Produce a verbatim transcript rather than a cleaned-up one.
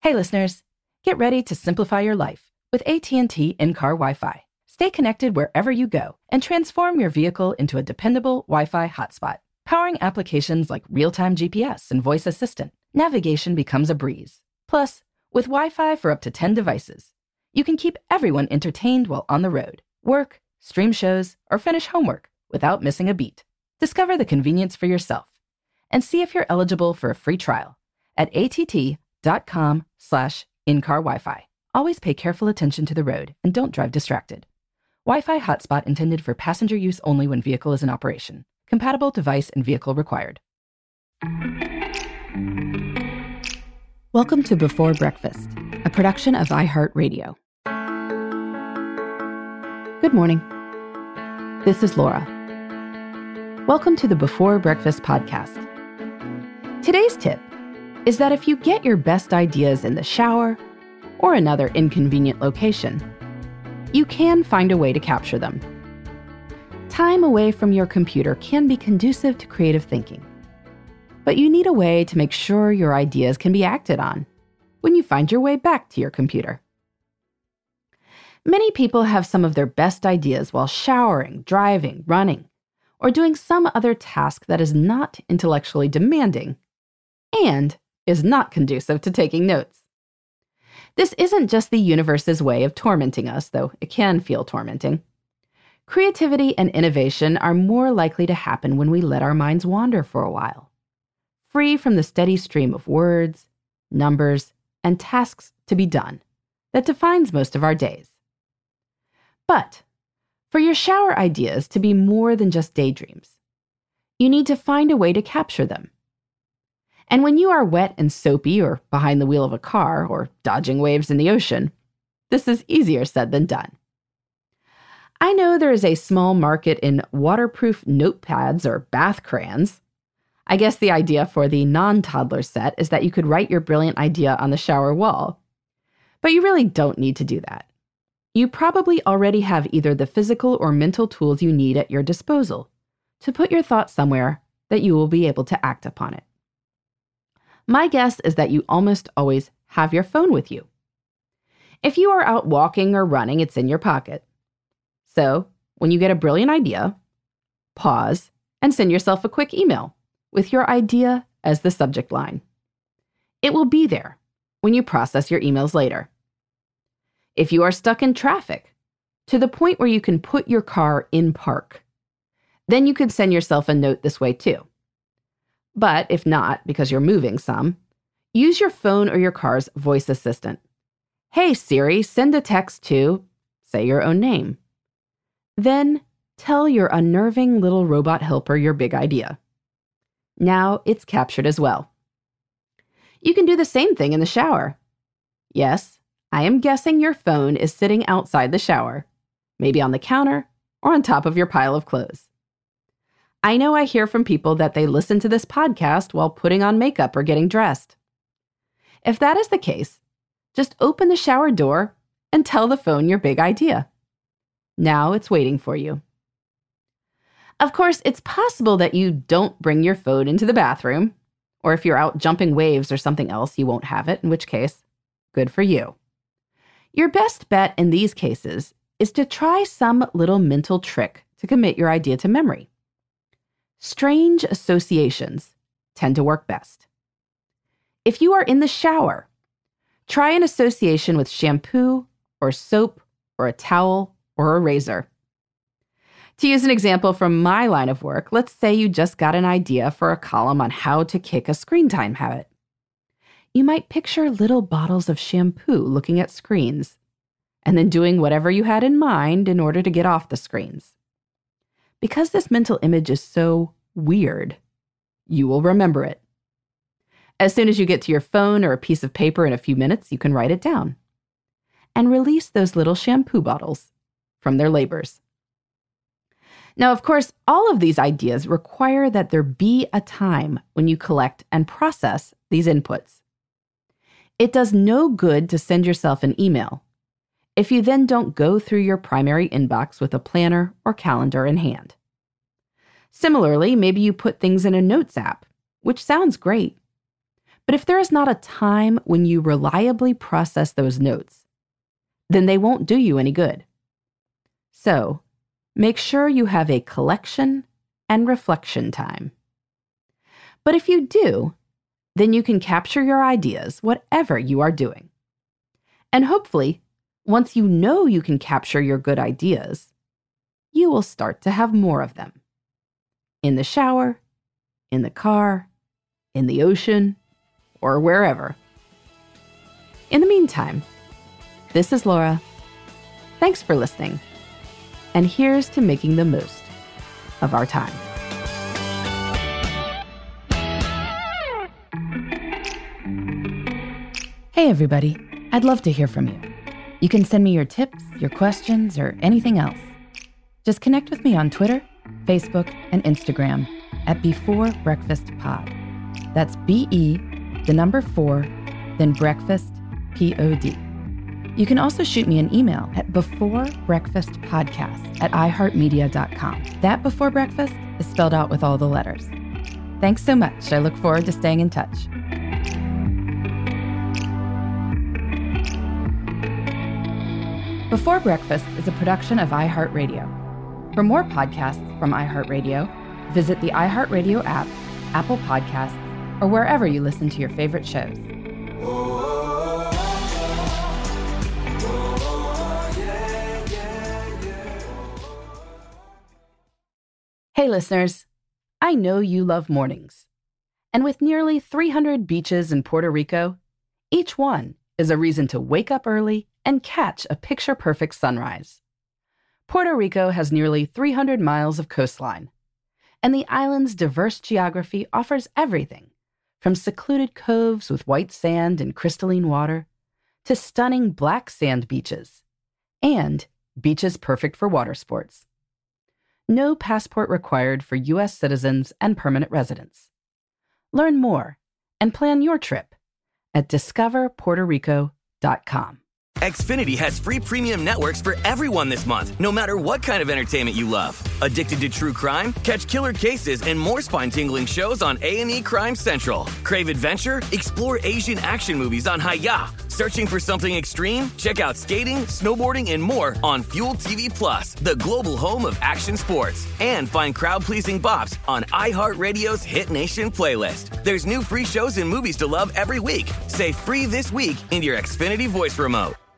Hey listeners, get ready to simplify your life with A T and T in-car Wi-Fi. Stay connected wherever you go and transform your vehicle into a dependable Wi-Fi hotspot. Powering applications like real-time G P S and voice assistant, navigation becomes a breeze. Plus, with Wi-Fi for up to ten devices, you can keep everyone entertained while on the road, work, stream shows, or finish homework without missing a beat. Discover the convenience for yourself and see if you're eligible for a free trial at att.com slash in-car Wi-Fi. Always pay careful attention to the road and don't drive distracted. Wi-Fi hotspot intended for passenger use only when vehicle is in operation. Compatible device and vehicle required. Welcome to Before Breakfast, a production of iHeartRadio. Good morning. This is Laura. Welcome to the Before Breakfast podcast. Today's tip is that if you get your best ideas in the shower or another inconvenient location, you can find a way to capture them. Time away from your computer can be conducive to creative thinking, but you need a way to make sure your ideas can be acted on when you find your way back to your computer. Many people have some of their best ideas while showering, driving, running, or doing some other task that is not intellectually demanding and is not conducive to taking notes. This isn't just the universe's way of tormenting us, though it can feel tormenting. Creativity and innovation are more likely to happen when we let our minds wander for a while, free from the steady stream of words, numbers, and tasks to be done that defines most of our days. But for your shower ideas to be more than just daydreams, you need to find a way to capture them. And when you are wet and soapy or behind the wheel of a car or dodging waves in the ocean, this is easier said than done. I know there is a small market in waterproof notepads or bath crayons. I guess the idea for the non-toddler set is that you could write your brilliant idea on the shower wall. But you really don't need to do that. You probably already have either the physical or mental tools you need at your disposal to put your thoughts somewhere that you will be able to act upon it. My guess is that you almost always have your phone with you. If you are out walking or running, it's in your pocket. So, when you get a brilliant idea, pause and send yourself a quick email with your idea as the subject line. It will be there when you process your emails later. If you are stuck in traffic, to the point where you can put your car in park, then you could send yourself a note this way too. But if not, because you're moving some, use your phone or your car's voice assistant. Hey Siri, send a text to, say your own name. Then tell your unnerving little robot helper your big idea. Now it's captured as well. You can do the same thing in the shower. Yes, I am guessing your phone is sitting outside the shower, maybe on the counter or on top of your pile of clothes. I know I hear from people that they listen to this podcast while putting on makeup or getting dressed. If that is the case, just open the shower door and tell the phone your big idea. Now it's waiting for you. Of course, it's possible that you don't bring your phone into the bathroom, or if you're out jumping waves or something else, you won't have it, in which case, good for you. Your best bet in these cases is to try some little mental trick to commit your idea to memory. Strange associations tend to work best. If you are in the shower, try an association with shampoo or soap or a towel or a razor. To use an example from my line of work, let's say you just got an idea for a column on how to kick a screen time habit. You might picture little bottles of shampoo looking at screens and then doing whatever you had in mind in order to get off the screens. Because this mental image is so weird, you will remember it. As soon as you get to your phone or a piece of paper in a few minutes, you can write it down and release those little shampoo bottles from their labors. Now, of course, all of these ideas require that there be a time when you collect and process these inputs. It does no good to send yourself an email if you then don't go through your primary inbox with a planner or calendar in hand. Similarly, maybe you put things in a notes app, which sounds great. But if there is not a time when you reliably process those notes, then they won't do you any good. So, make sure you have a collection and reflection time. But if you do, then you can capture your ideas whatever you are doing. And hopefully, once you know you can capture your good ideas, you will start to have more of them. In the shower, in the car, in the ocean, or wherever. In the meantime, this is Laura. Thanks for listening. And here's to making the most of our time. Hey everybody, I'd love to hear from you. You can send me your tips, your questions, or anything else. Just connect with me on Twitter, Facebook, and Instagram at Before Breakfast Pod. That's B E, the number four, then breakfast, P O D. You can also shoot me an email at beforebreakfastpodcast at iheartmedia dot com. That Before Breakfast is spelled out with all the letters. Thanks so much. I look forward to staying in touch. Before Breakfast is a production of iHeartRadio. For more podcasts from iHeartRadio, visit the iHeartRadio app, Apple Podcasts, or wherever you listen to your favorite shows. Hey listeners, I know you love mornings. And with nearly three hundred beaches in Puerto Rico, each one is a reason to wake up early and catch a picture-perfect sunrise. Puerto Rico has nearly three hundred miles of coastline, and the island's diverse geography offers everything from secluded coves with white sand and crystalline water to stunning black sand beaches and beaches perfect for water sports. No passport required for U S citizens and permanent residents. Learn more and plan your trip at discover puerto rico dot com. Xfinity has free premium networks for everyone this month, no matter what kind of entertainment you love. Addicted to true crime? Catch killer cases and more spine-tingling shows on A and E Crime Central. Crave adventure? Explore Asian action movies on Hi-Ya. Searching for something extreme? Check out skating, snowboarding, and more on Fuel T V Plus, the global home of action sports. And find crowd-pleasing bops on iHeartRadio's Hit Nation playlist. There's new free shows and movies to love every week. Say free this week in your Xfinity voice remote.